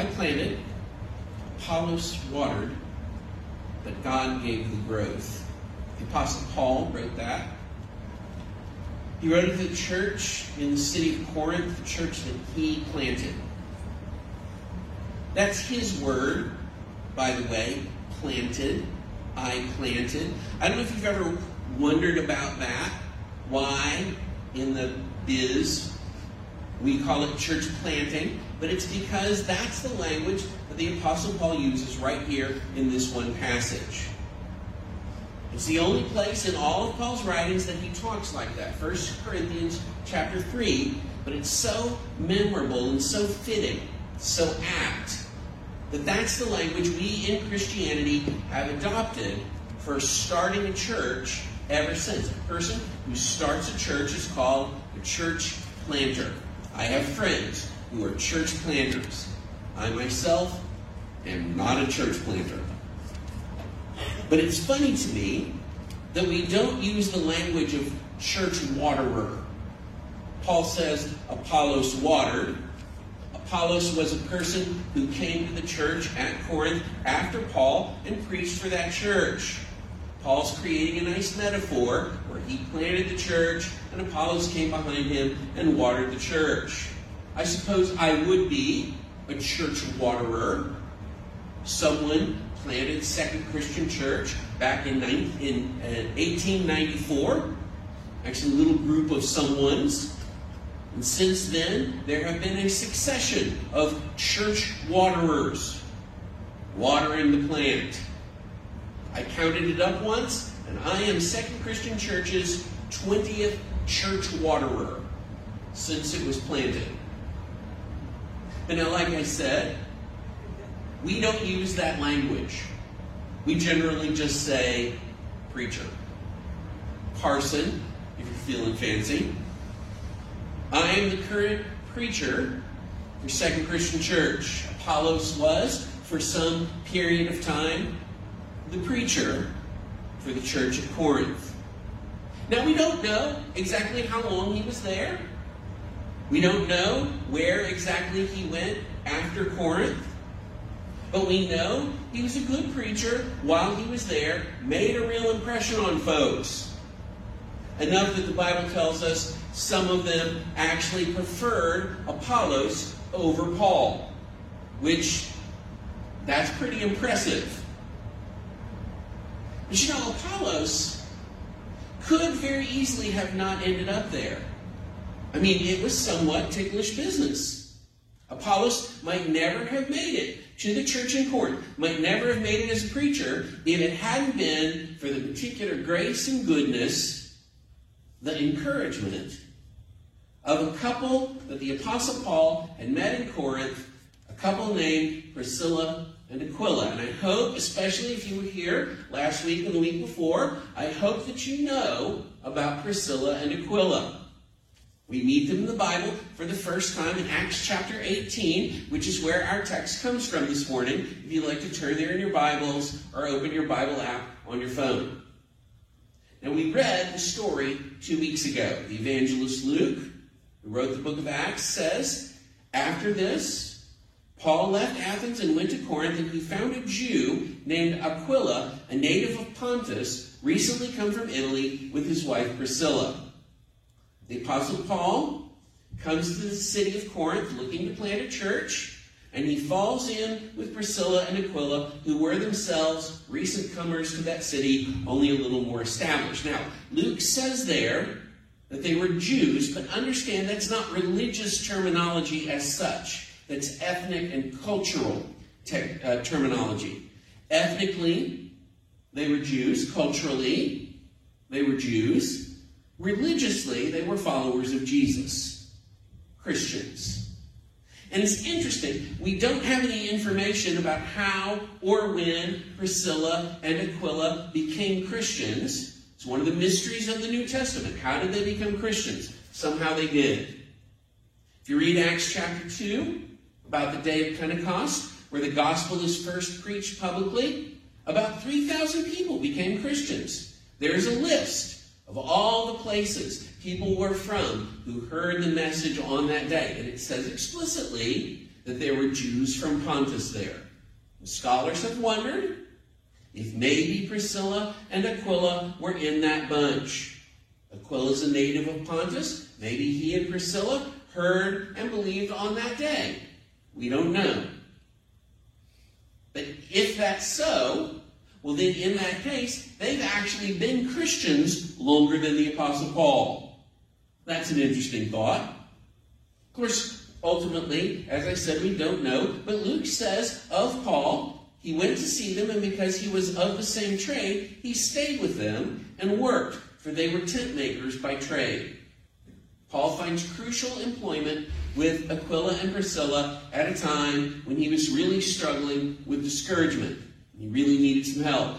I planted, Apollos watered, but God gave the growth. The Apostle Paul wrote that. He wrote it to the church in the city of Corinth, the church that he planted. That's his word, by the way, planted. I planted. I don't know if you've ever wondered about that. Why in the biz we call it church planting, but it's because that's the language that the Apostle Paul uses right here in this one passage. It's the only place in all of Paul's writings that he talks like that. 1 Corinthians chapter 3, but it's so memorable and so fitting, so apt, that that's the language we in Christianity have adopted for starting a church ever since. A person who starts a church is called a church planter. I have friends who are church planters. I myself am not a church planter. But it's funny to me that we don't use the language of church waterer. Paul says Apollos watered. Apollos was a person who came to the church at Corinth after Paul and preached for that church. Paul's creating a nice metaphor where he planted the church and Apollos came behind him and watered the church. I suppose I would be a church waterer. Someone planted Second Christian Church back in 1894. Actually, a little group of someones. And since then, there have been a succession of church waterers watering the plant. I counted it up once, and I am Second Christian Church's 20th church waterer since it was planted. But now, like I said, we don't use that language. We generally just say preacher. Parson, if you're feeling fancy. I am the current preacher for Second Christian Church. Apollos was, for some period of time, the preacher for the church at Corinth. Now, we don't know exactly how long he was there. We don't know where exactly he went after Corinth. But we know he was a good preacher while he was there, made a real impression on folks. Enough that the Bible tells us some of them actually preferred Apollos over Paul, which, that's pretty impressive. But you know, Apollos could very easily have not ended up there. I mean, it was somewhat ticklish business. Apollos might never have made it to the church in Corinth, might never have made it as a preacher if it hadn't been for the particular grace and goodness, the encouragement of a couple that the Apostle Paul had met in Corinth, a couple named Priscilla and Aquila. And I hope, especially if you were here last week and the week before, I hope that you know about Priscilla and Aquila. We meet them in the Bible for the first time in Acts chapter 18, which is where our text comes from this morning, if you'd like to turn there in your Bibles or open your Bible app on your phone. Now, we read the story 2 weeks ago. The evangelist Luke, who wrote the book of Acts, says, after this, Paul left Athens and went to Corinth, and he found a Jew named Aquila, a native of Pontus, recently come from Italy with his wife Priscilla. The Apostle Paul comes to the city of Corinth looking to plant a church, and he falls in with Priscilla and Aquila, who were themselves recent comers to that city, only a little more established. Now, Luke says there that they were Jews, but understand that's not religious terminology as such. That's ethnic and cultural terminology. Ethnically, they were Jews. Culturally, they were Jews. Religiously, they were followers of Jesus, Christians. And it's interesting, we don't have any information about how or when Priscilla and Aquila became Christians. It's one of the mysteries of the New Testament. How did they become Christians? Somehow they did. If you read Acts chapter 2, about the day of Pentecost, where the gospel is first preached publicly, about 3,000 people became Christians. There's a list of all the places people were from who heard the message on that day. And it says explicitly that there were Jews from Pontus there. The scholars have wondered if maybe Priscilla and Aquila were in that bunch. Aquila's a native of Pontus. Maybe he and Priscilla heard and believed on that day. We don't know. But if that's so, well then in that case, they've actually been Christians longer than the Apostle Paul. That's an interesting thought. Of course, ultimately, as I said, we don't know, but Luke says of Paul, he went to see them, and because he was of the same trade, he stayed with them and worked, for they were tent makers by trade. Paul finds crucial employment with Aquila and Priscilla at a time when he was really struggling with discouragement. He really needed some help.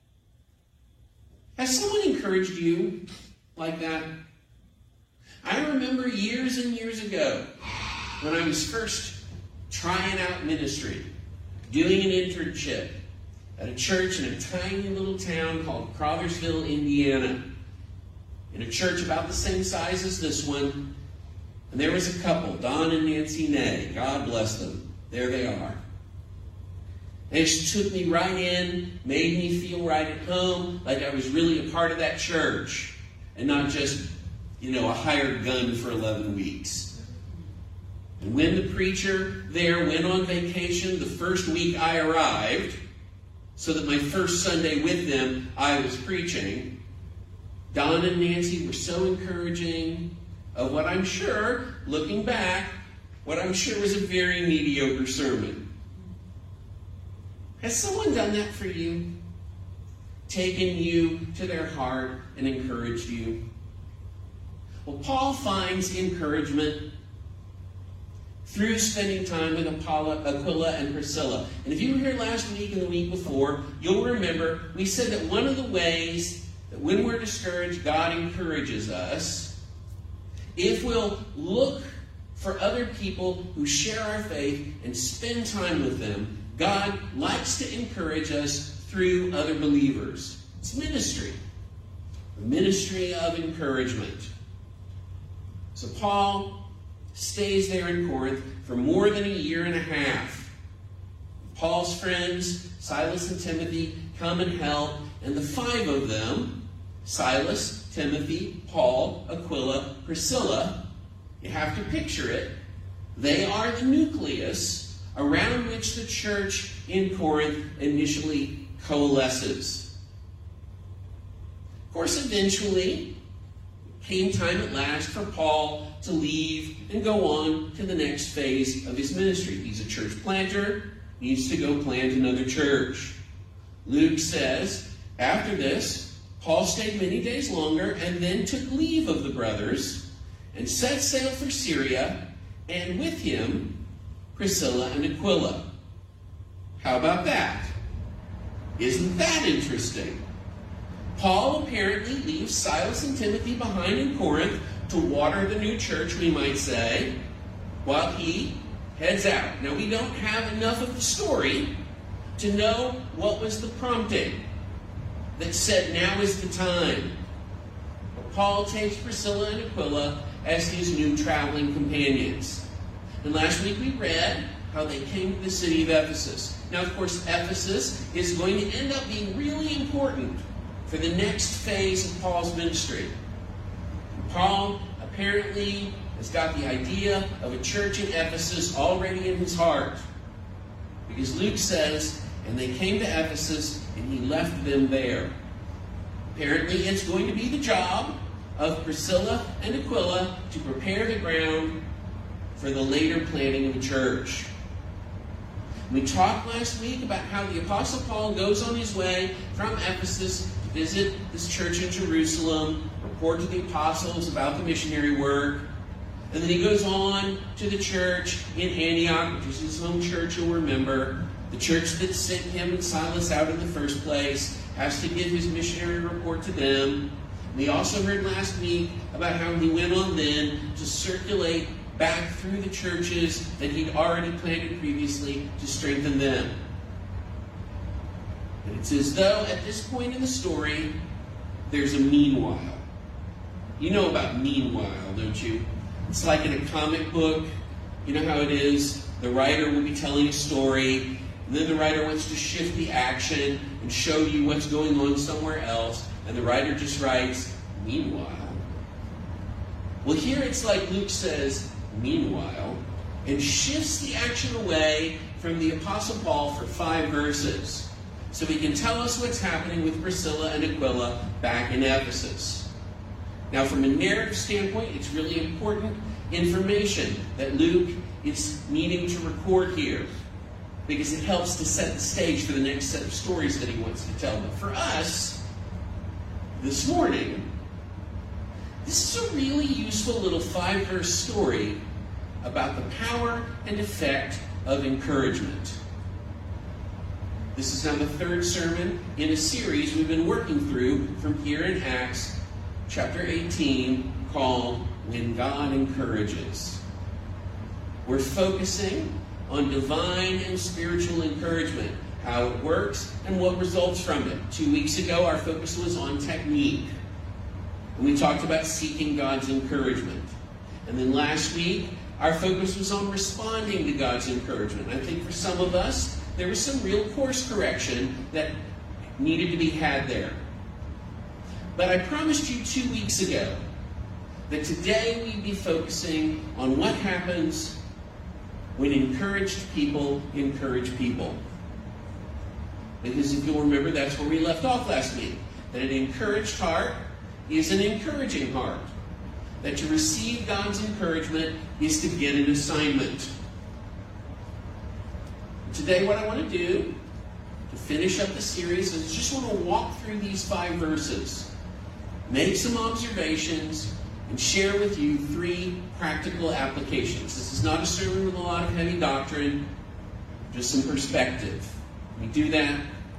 Has someone encouraged you like that? I remember years and years ago when I was first trying out ministry, doing an internship at a church in a tiny little town called Crothersville, Indiana. In a church about the same size as this one. And there was a couple, Don and Nancy Ney. God bless them. There they are. They just took me right in, made me feel right at home, like I was really a part of that church. And not just, a hired gun for 11 weeks. And when the preacher there went on vacation the first week I arrived, so that my first Sunday with them I was preaching, Don and Nancy were so encouraging of what I'm sure, looking back, what I'm sure was a very mediocre sermon. Has someone done that for you? Taken you to their heart and encouraged you? Well, Paul finds encouragement through spending time with Aquila and Priscilla. And if you were here last week and the week before, you'll remember we said that one of the ways that when we're discouraged, God encourages us. If we'll look for other people who share our faith and spend time with them, God likes to encourage us through other believers. It's ministry. The ministry of encouragement. So Paul stays there in Corinth for more than a year and a half. Paul's friends, Silas and Timothy, come and help, and the 5 of them, Silas, Timothy, Paul, Aquila, Priscilla, you have to picture it. They are the nucleus around which the church in Corinth initially coalesces. Of course, eventually, came time at last for Paul to leave and go on to the next phase of his ministry. He's a church planter, needs to go plant another church. Luke says, after this, Paul stayed many days longer and then took leave of the brothers and set sail for Syria, and with him Priscilla and Aquila. How about that? Isn't that interesting? Paul apparently leaves Silas and Timothy behind in Corinth to water the new church, we might say, while he heads out. Now, we don't have enough of the story to know what was the prompting that said now is the time. But Paul takes Priscilla and Aquila as his new traveling companions. And last week we read how they came to the city of Ephesus. Now, of course, Ephesus is going to end up being really important for the next phase of Paul's ministry. Paul apparently has got the idea of a church in Ephesus already in his heart. Because Luke says, and they came to Ephesus, and he left them there. Apparently, it's going to be the job of Priscilla and Aquila to prepare the ground for the later planting of a church. We talked last week about how the Apostle Paul goes on his way from Ephesus to visit this church in Jerusalem, report to the apostles about the missionary work, and then he goes on to the church in Antioch, which is his home church, you'll remember. The church that sent him and Silas out in the first place has to give his missionary report to them. We also heard last week about how he went on then to circulate back through the churches that he'd already planted previously to strengthen them. And it's as though at this point in the story, there's a meanwhile. You know about meanwhile, don't you? It's like in a comic book. You know how it is? The writer will be telling a story, and then the writer wants to shift the action and show you what's going on somewhere else, and the writer just writes, meanwhile. Well, here it's like Luke says, meanwhile, and shifts the action away from the Apostle Paul for 5 verses, so he can tell us what's happening with Priscilla and Aquila back in Ephesus. Now, from a narrative standpoint, it's really important information that Luke is needing to record here, because it helps to set the stage for the next set of stories that he wants to tell. But for us, this morning, this is a really useful little 5-verse story about the power and effect of encouragement. This is now the 3rd sermon in a series we've been working through from here in Acts chapter 18 called When God Encourages. We're focusing on divine and spiritual encouragement, how it works and what results from it. 2 weeks ago, our focus was on technique. And we talked about seeking God's encouragement. And then last week, our focus was on responding to God's encouragement. I think for some of us, there was some real course correction that needed to be had there. But I promised you 2 weeks ago that today we'd be focusing on what happens when encouraged people encourage people. Because if you'll remember, that's where we left off last week. That an encouraged heart is an encouraging heart. That to receive God's encouragement is to get an assignment. Today what I want to do to finish up the series is just want to walk through these 5 verses, make some observations, and share with you 3 practical applications. This is not a sermon with a lot of heavy doctrine, just some perspective. We do that.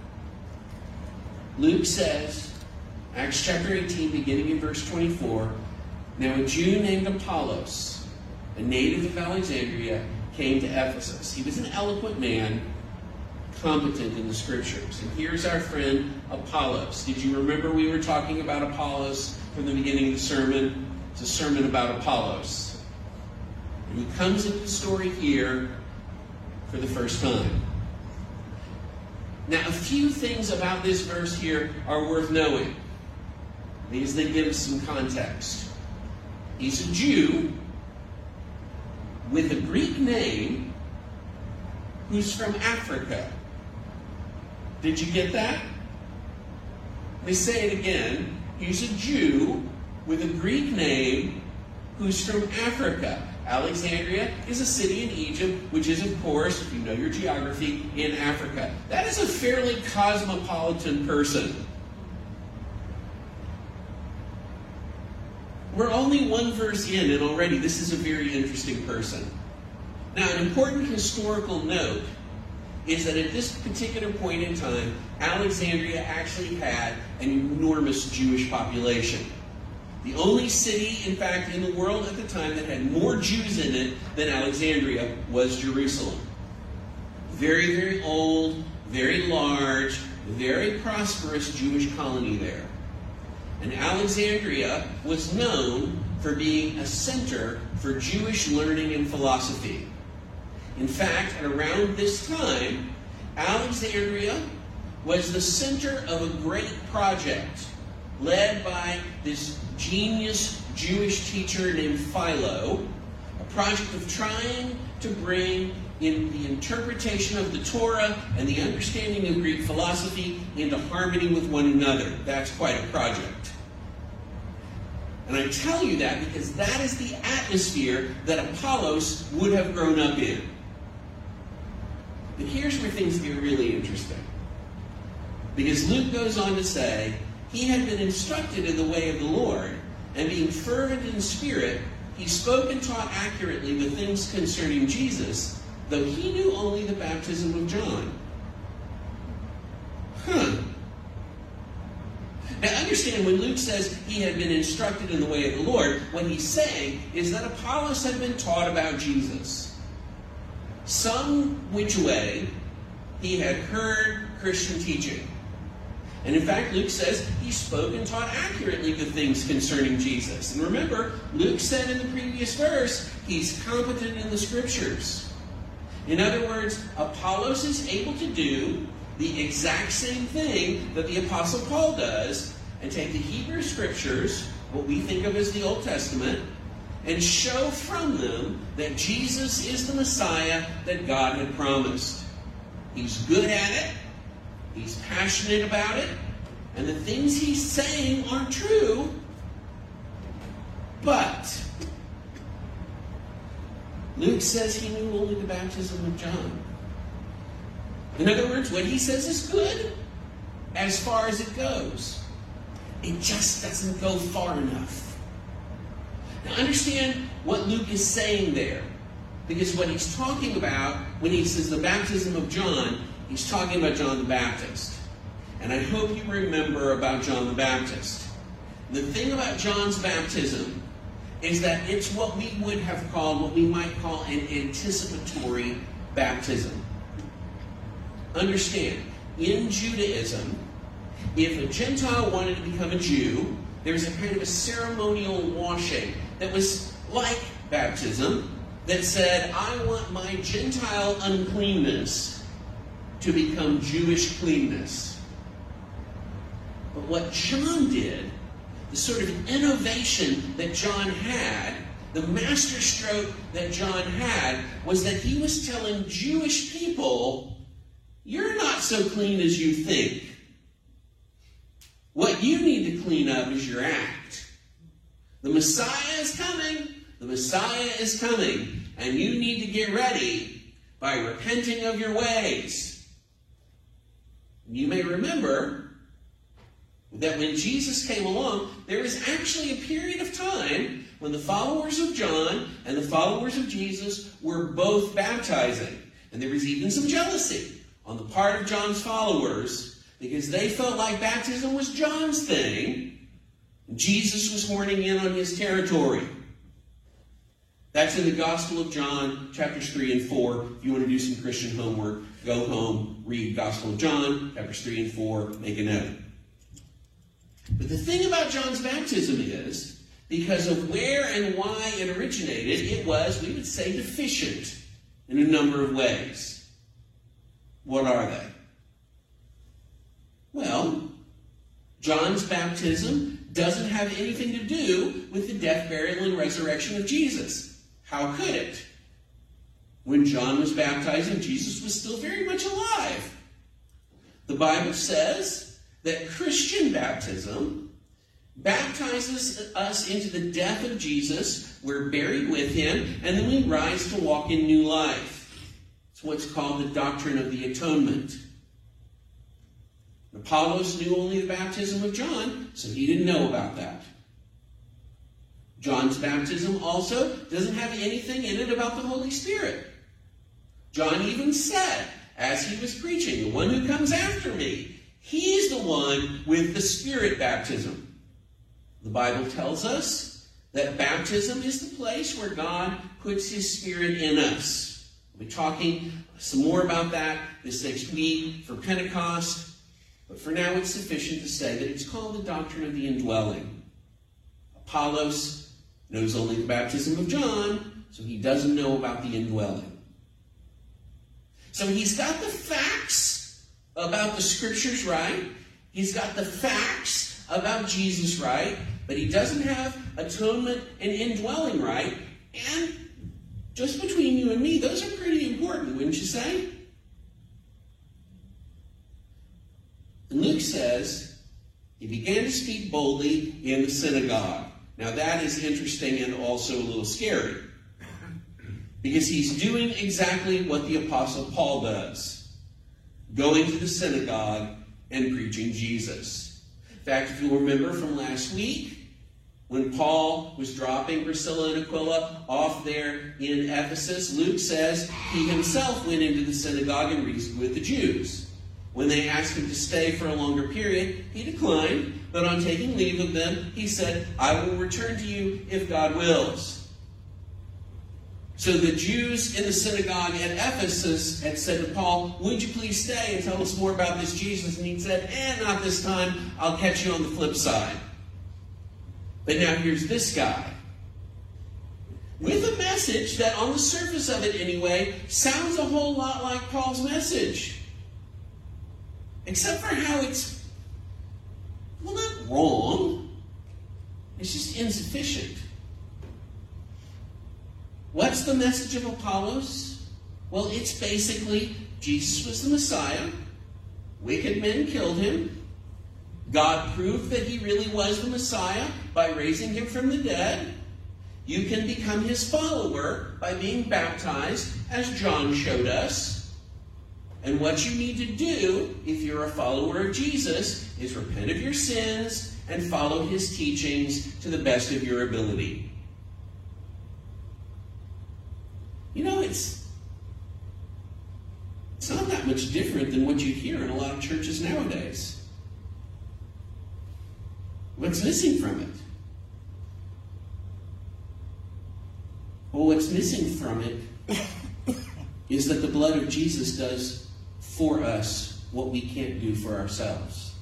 Luke says, Acts chapter 18, beginning in verse 24, now a Jew named Apollos, a native of Alexandria, came to Ephesus. He was an eloquent man, competent in the Scriptures. And here's our friend Apollos. Did you remember we were talking about Apollos from the beginning of the sermon? It's a sermon about Apollos. And he comes into the story here for the first time. Now, a few things about this verse here are worth knowing, because they give us some context. He's a Jew with a Greek name who's from Africa. Did you get that? Let me say it again. He's a Jew with a Greek name who's from Africa. Alexandria is a city in Egypt, which is, of course, if you know your geography, in Africa. That is a fairly cosmopolitan person. We're only 1 verse in, and already this is a very interesting person. Now, an important historical note is that at this particular point in time, Alexandria actually had an enormous Jewish population. The only city, in fact, in the world at the time that had more Jews in it than Alexandria was Jerusalem. Very, very old, very large, very prosperous Jewish colony there. And Alexandria was known for being a center for Jewish learning and philosophy. In fact, at around this time, Alexandria was the center of a great project led by this genius Jewish teacher named Philo, a project of trying to bring in the interpretation of the Torah and the understanding of Greek philosophy into harmony with one another. That's quite a project. And I tell you that because that is the atmosphere that Apollos would have grown up in. But here's where things get really interesting. Because Luke goes on to say, he had been instructed in the way of the Lord, and being fervent in spirit, he spoke and taught accurately the things concerning Jesus, though he knew only the baptism of John. Now understand, when Luke says he had been instructed in the way of the Lord, what he's saying is that Apollos had been taught about Jesus. Some which way he had heard Christian teaching. And in fact, Luke says he spoke and taught accurately the things concerning Jesus. And remember, Luke said in the previous verse, he's competent in the Scriptures. In other words, Apollos is able to do the exact same thing that the Apostle Paul does and take the Hebrew Scriptures, what we think of as the Old Testament, and show from them that Jesus is the Messiah that God had promised. He's good at it. He's passionate about it. And the things he's saying are true. But Luke says he knew only the baptism of John. In other words, what he says is good as far as it goes. It just doesn't go far enough. Now understand what Luke is saying there. Because what he's talking about when he says the baptism of John, he's talking about John the Baptist. And I hope you remember about John the Baptist. The thing about John's baptism is that it's what we would have called, what we might call an anticipatory baptism. Understand, in Judaism, if a Gentile wanted to become a Jew, there was a kind of a ceremonial washing that was like baptism that said, I want my Gentile uncleanness to become Jewish cleanness. But what John did, the sort of innovation that John had, the masterstroke that John had, was that he was telling Jewish people, you're not so clean as you think. What you need to clean up is your act. The Messiah is coming. The Messiah is coming. And you need to get ready by repenting of your ways. You may remember that when Jesus came along, there was actually a period of time when the followers of John and the followers of Jesus were both baptizing. And there was even some jealousy on the part of John's followers because they felt like baptism was John's thing. And Jesus was horning in on his territory. That's in the Gospel of John, chapters 3 and 4. If you want to do some Christian homework, go home, read Gospel of John, chapters 3 and 4, make a note. But the thing about John's baptism is, because of where and why it originated, it was, we would say, deficient in a number of ways. What are they? Well, John's baptism doesn't have anything to do with the death, burial, and resurrection of Jesus. How could it? When John was baptizing, Jesus was still very much alive. The Bible says that Christian baptism baptizes us into the death of Jesus. We're buried with him, and then we rise to walk in new life. It's what's called the doctrine of the atonement. Apollos knew only the baptism of John, so he didn't know about that. John's baptism also doesn't have anything in it about the Holy Spirit. John even said, as he was preaching, the one who comes after me, he's the one with the Spirit baptism. The Bible tells us that baptism is the place where God puts his Spirit in us. We'll be talking some more about that this next week for Pentecost. But for now, it's sufficient to say that it's called the doctrine of the indwelling. Apollos knows only the baptism of John, so he doesn't know about the indwelling. So he's got the facts about the Scriptures right. He's got the facts about Jesus right, but he doesn't have atonement and indwelling right. And just between you and me, those are pretty important, wouldn't you say? And Luke says, he began to speak boldly in the synagogue. Now that is interesting and also a little scary. Because he's doing exactly what the Apostle Paul does. Going to the synagogue and preaching Jesus. In fact, if you'll remember from last week, when Paul was dropping Priscilla and Aquila off there in Ephesus, Luke says he himself went into the synagogue and reasoned with the Jews. When they asked him to stay for a longer period, he declined, but on taking leave of them, he said, I will return to you if God wills. So the Jews in the synagogue at Ephesus had said to Paul, would you please stay and tell us more about this Jesus? And he said, not this time. I'll catch you on the flip side. But now here's this guy. with a message that, on the surface of it anyway, sounds a whole lot like Paul's message. Except for how it's, well, not wrong. It's just insufficient. What's the message of Apollos? Well, it's basically Jesus was the Messiah. Wicked men killed him. God proved that he really was the Messiah by raising him from the dead. You can become his follower by being baptized, as John showed us. And what you need to do, if you're a follower of Jesus, is repent of your sins and follow his teachings to the best of your ability. You know, it's not that much different than what you hear in a lot of churches nowadays. What's missing from it? Well, what's missing from it is that the blood of Jesus does for us what we can't do for ourselves.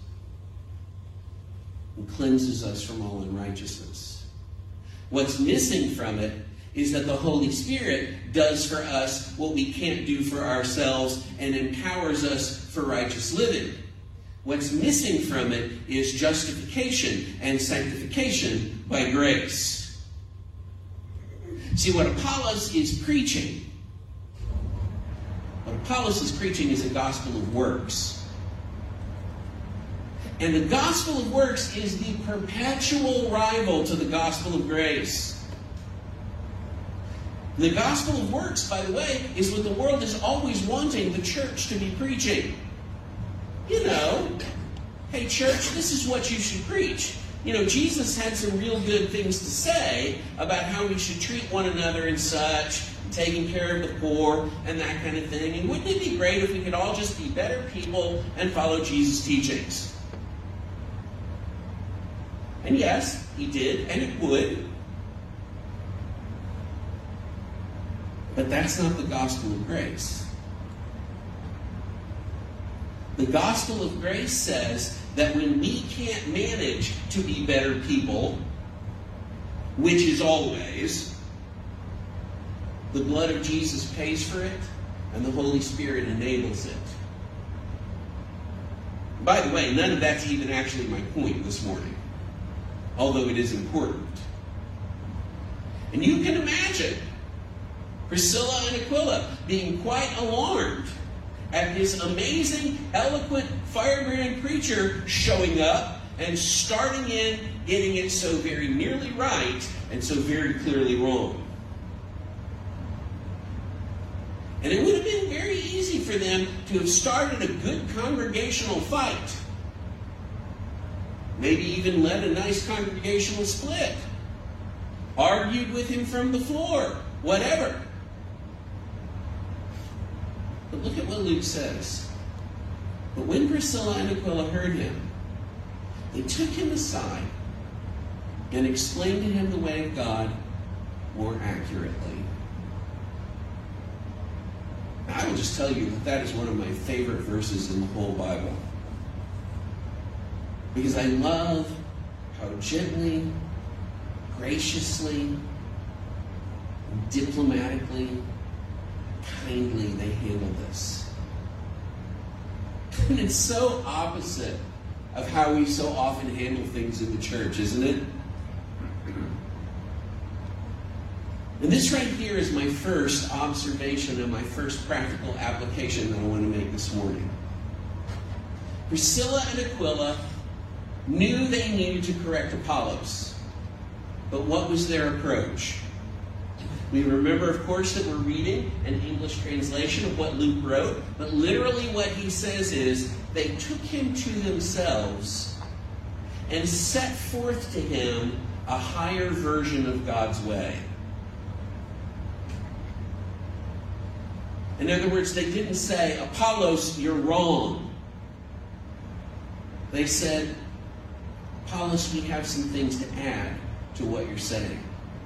It cleanses us from all unrighteousness. What's missing from it is that the Holy Spirit does for us what we can't do for ourselves and empowers us for righteous living. What's missing from it is justification and sanctification by grace. See, what Apollos is preaching is a gospel of works. And the gospel of works is the perpetual rival to the gospel of grace. The gospel of works, by the way, is what the world is always wanting the church to be preaching. You know, hey church, this is what you should preach. You know, Jesus had some real good things to say about how we should treat one another and such, taking care of the poor and that kind of thing. And wouldn't it be great if we could all just be better people and follow Jesus' teachings? And yes, he did, and it would. But that's not the gospel of grace. The gospel of grace says that when we can't manage to be better people, which is always, the blood of Jesus pays for it, and the Holy Spirit enables it. By the way, none of that's even actually my point this morning, although it is important. And you can imagine Priscilla and Aquila being quite alarmed at this amazing, eloquent, firebrand preacher showing up and starting in, getting it so very nearly right and so very clearly wrong. And it would have been very easy for them to have started a good congregational fight. Maybe even led a nice congregational split. Argued with him from the floor. Whatever. But look at what Luke says. But when Priscilla and Aquila heard him, they took him aside and explained to him the way of God more accurately. Now, I will just tell you that that is one of my favorite verses in the whole Bible. Because I love how gently, graciously, diplomatically, kindly they handle this. And it's so opposite of how we so often handle things in the church, isn't it? And this right here is my first observation and my first practical application that I want to make this morning. Priscilla and Aquila knew they needed to correct Apollos. But what was their approach? We remember, of course, that we're reading an English translation of what Luke wrote, but literally what he says is, they took him to themselves and set forth to him a higher version of God's way. In other words, they didn't say, Apollos, you're wrong. They said, Apollos, we have some things to add to what you're saying.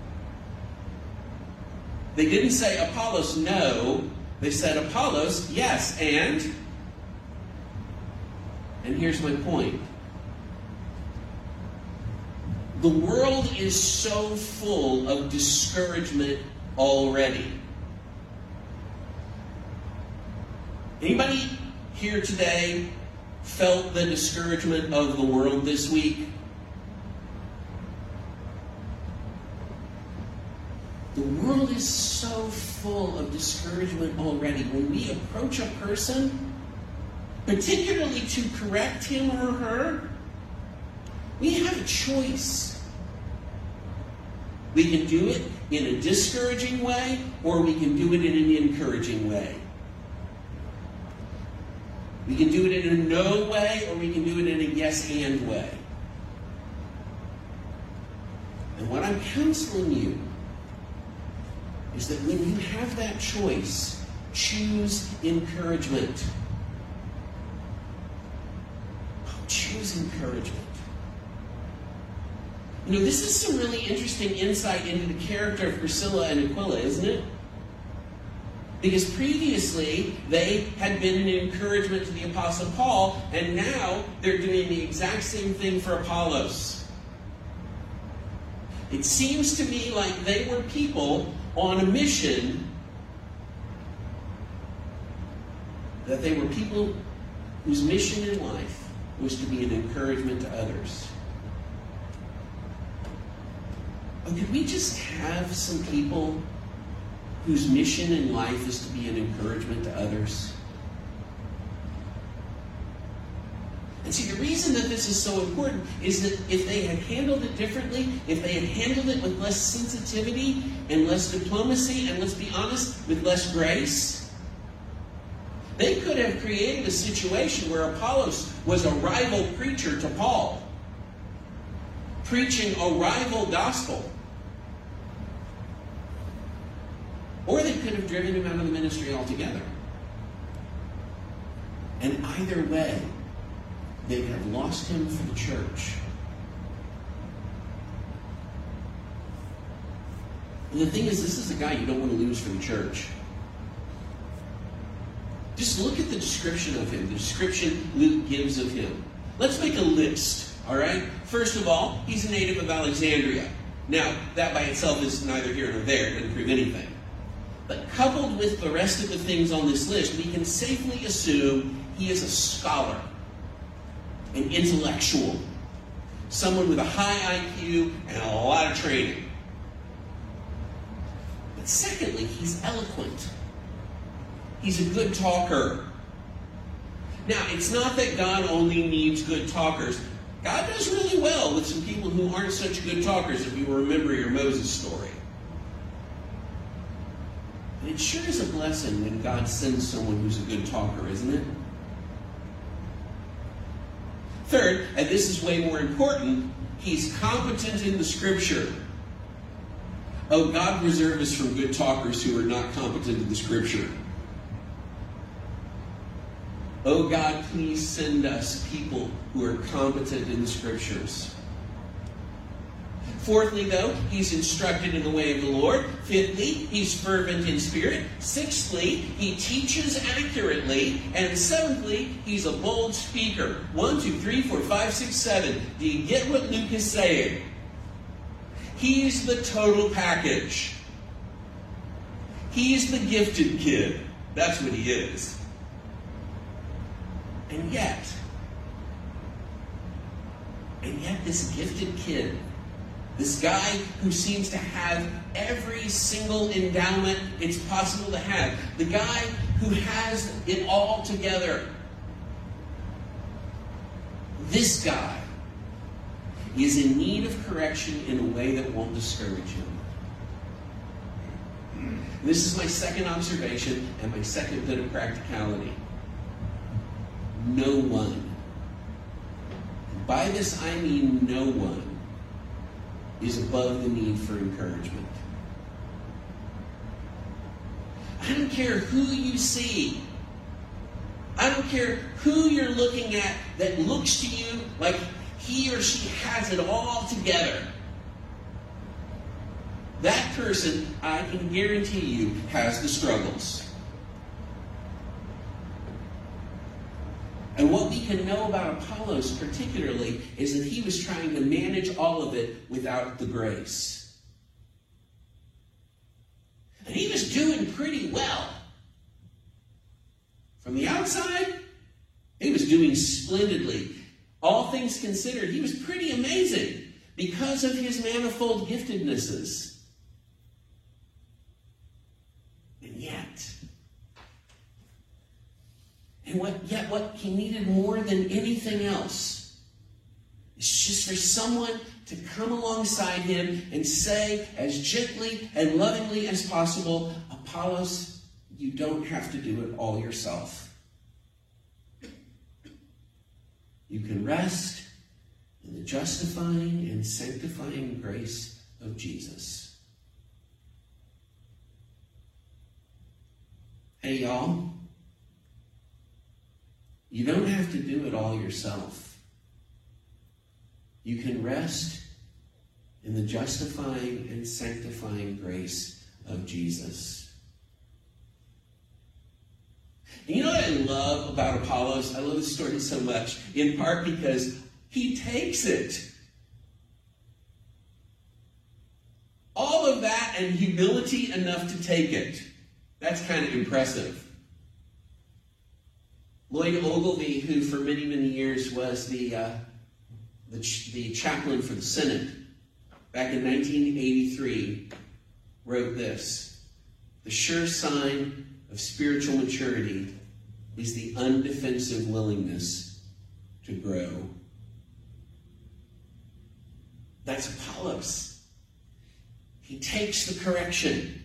They didn't say, Apollos, no. They said, Apollos, yes, and here's my point. The world is so full of discouragement already. Anybody here today felt the discouragement of the world this week? The world is so full of discouragement already. When we approach a person, particularly to correct him or her, we have a choice. We can do it in a discouraging way, or we can do it in an encouraging way. We can do it in a no way, or we can do it in a yes and way. And what I'm counseling you is that when you have that choice, choose encouragement. Choose encouragement. You know, this is some really interesting insight into the character of Priscilla and Aquila, isn't it? Because previously, they had been an encouragement to the Apostle Paul, and now they're doing the exact same thing for Apollos. It seems to me like they were people on a mission, that they were people whose mission in life was to be an encouragement to others. Oh, could we just have some people whose mission in life is to be an encouragement to others? And see, the reason that this is so important is that if they had handled it differently, if they had handled it with less sensitivity and less diplomacy, and let's be honest, with less grace, they could have created a situation where Apollos was a rival preacher to Paul, preaching a rival gospel. Or they could have driven him out of the ministry altogether. And either way, they would have lost him for the church. And the thing is, this is a guy you don't want to lose for the church. Just look at the description of him, the description Luke gives of him. Let's make a list, all right? First of all, he's a native of Alexandria. Now, that by itself is neither here nor there. It doesn't prove anything. But coupled with the rest of the things on this list, we can safely assume he is a scholar, an intellectual, someone with a high IQ and a lot of training. But secondly, he's eloquent. He's a good talker. Now, it's not that God only needs good talkers. God does really well with some people who aren't such good talkers, if you remember your Moses story. But it sure is a blessing when God sends someone who's a good talker, isn't it? Third, and this is way more important, he's competent in the Scripture. Oh, God preserve us from good talkers who are not competent in the Scripture. Oh, God, please send us people who are competent in the Scriptures. Fourthly, though, he's instructed in the way of the Lord. Fifthly, he's fervent in spirit. Sixthly, he teaches accurately. And seventhly, he's a bold speaker. 1, 2, 3, 4, 5, 6, 7. Do you get what Luke is saying? He's the total package. He's the gifted kid. That's what he is. And yet this gifted kid, this guy who seems to have every single endowment it's possible to have, the guy who has it all together, this guy is in need of correction in a way that won't discourage him. This is my second observation and my second bit of practicality. No one. By this I mean no one is above the need for encouragement. I don't care who you see. I don't care who you're looking at that looks to you like he or she has it all together. That person, I can guarantee you, has the struggles. And what we can know about Apollos particularly is that he was trying to manage all of it without the grace. And he was doing pretty well. From the outside, he was doing splendidly. All things considered, he was pretty amazing because of his manifold giftednesses. And yet what he needed more than anything else is just for someone to come alongside him and say, as gently and lovingly as possible, Apollos, you don't have to do it all yourself. You can rest in the justifying and sanctifying grace of Jesus. Hey, y'all. You don't have to do it all yourself. You can rest in the justifying and sanctifying grace of Jesus. And you know what I love about Apollos? I love this story so much, in part because he takes it. All of that and humility enough to take it. That's kind of impressive. Lloyd Ogilvie, who for many, many years was the chaplain for the Senate, back in 1983, wrote this: "The sure sign of spiritual maturity is the undefensive willingness to grow." That's Apollos. He takes the correction.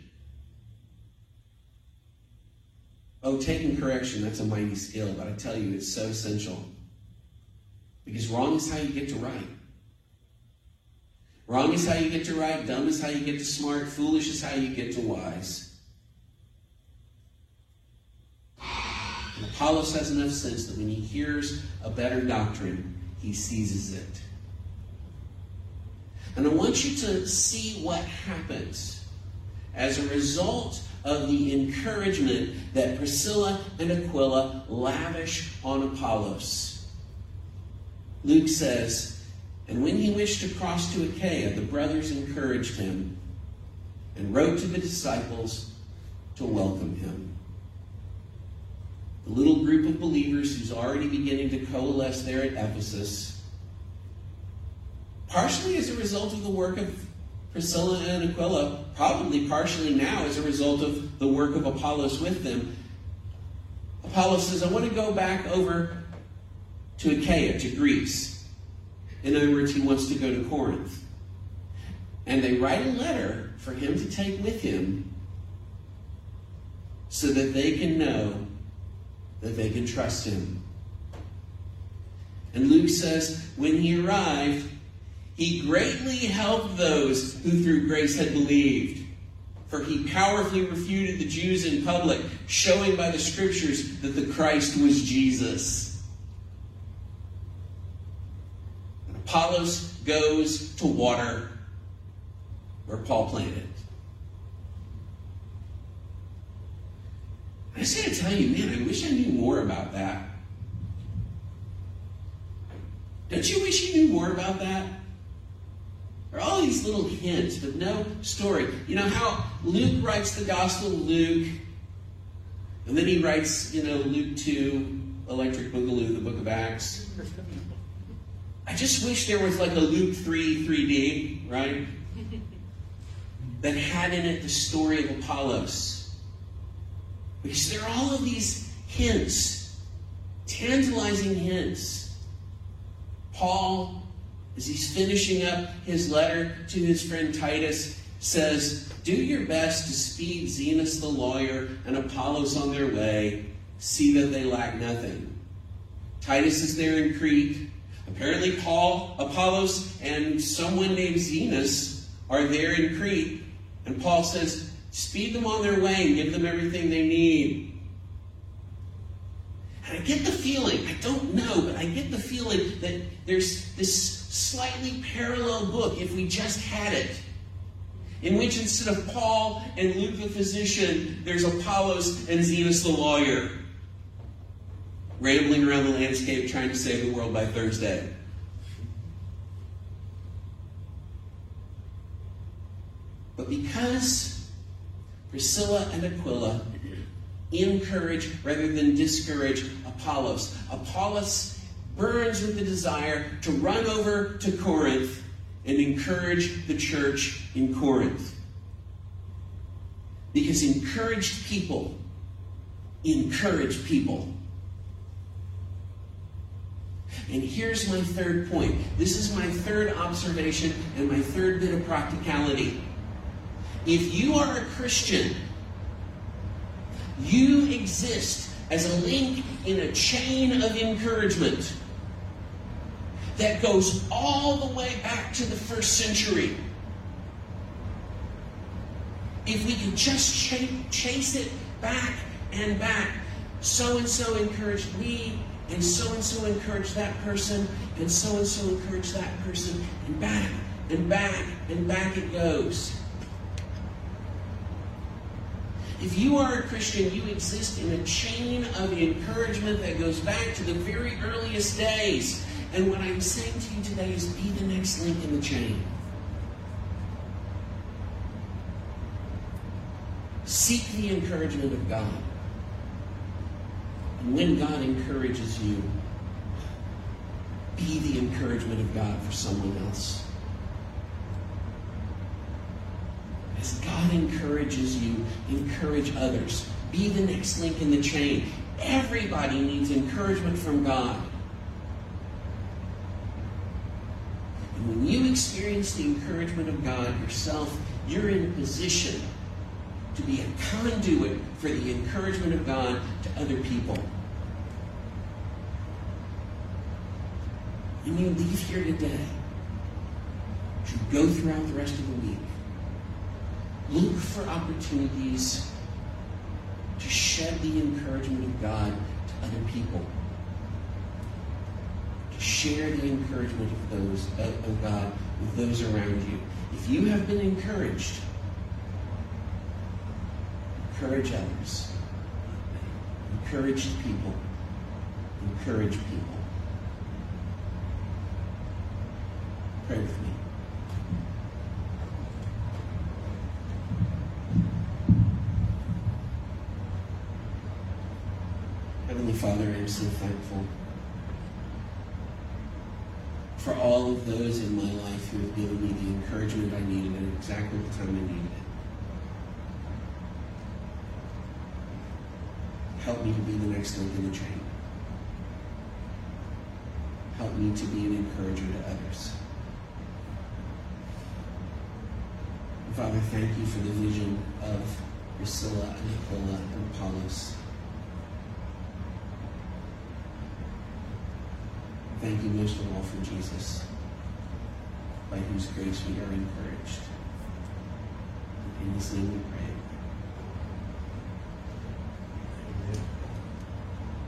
Oh, taking correction, that's a mighty skill, but I tell you, it's so essential. Because wrong is how you get to right. Wrong is how you get to right, dumb is how you get to smart, foolish is how you get to wise. And Apollos has enough sense that when he hears a better doctrine, he seizes it. And I want you to see what happens as a result of the encouragement that Priscilla and Aquila lavish on Apollos. Luke says, "And when he wished to cross to Achaia, the brothers encouraged him and wrote to the disciples to welcome him." The little group of believers who's already beginning to coalesce there at Ephesus, partially as a result of the work of Priscilla and Aquila, probably partially now as a result of the work of Apollos with them. Apollos says, "I want to go back over to Achaia, to Greece." In other words, he wants to go to Corinth. And they write a letter for him to take with him so that they can know that they can trust him. And Luke says, when he arrived, he greatly helped those who through grace had believed. For he powerfully refuted the Jews in public, showing by the scriptures that the Christ was Jesus. And Apollos goes to water where Paul planted. I just got to tell you, man, I wish I knew more about that. Don't you wish you knew more about that? There are all these little hints, but no story. You know how Luke writes the Gospel of Luke, and then he writes, Luke 2, Electric Boogaloo, the book of Acts. I just wish there was like a Luke 3, 3D, right? That had in it the story of Apollos. Because there are all of these hints, tantalizing hints. Paul, as he's finishing up his letter to his friend Titus, says, "Do your best to speed Zenas the lawyer and Apollos on their way. See that they lack nothing." Titus is there in Crete. Apparently Paul, Apollos, and someone named Zenas are there in Crete. And Paul says, speed them on their way and give them everything they need. And I get the feeling, I don't know, but I get the feeling that there's this slightly parallel book, if we just had it, in which instead of Paul and Luke the physician, there's Apollos and Zenas the lawyer. rambling around the landscape trying to save the world by Thursday. But because Priscilla and Aquila encourage rather than discourage Apollos, Apollos burns with the desire to run over to Corinth and encourage the church in Corinth. Because encouraged people encourage people. And here's my third point. This is my third observation and my third bit of practicality. If you are a Christian, you exist as a link in a chain of encouragement that goes all the way back to the first century. If we could just chase it back and back, so-and-so encouraged me, and so encouraged that person, and so encouraged that person, and back and back and back it goes. If you are a Christian, you exist in a chain of encouragement that goes back to the very earliest days. And what I'm saying to you today is be the next link in the chain. Seek the encouragement of God. And when God encourages you, be the encouragement of God for someone else. As God encourages you, encourage others. Be the next link in the chain. Everybody needs encouragement from God. And when you experience the encouragement of God yourself, you're in a position to be a conduit for the encouragement of God to other people. When you leave here today, as you go throughout the rest of the week, look for opportunities to shed the encouragement of God to other people. To share the encouragement of God with those around you. If you have been encouraged, encourage others. Encourage people. Encourage people. Pray with me. Heavenly Father, I am so thankful for all of those in my life who have given me the encouragement I needed at exactly the time I needed it. Help me to be the next link in the chain. Help me to be an encourager to others. And Father, thank you for the vision of Priscilla and Aquila and Apollos. Thank you most of all for Jesus, by whose grace we are encouraged. In his name we pray.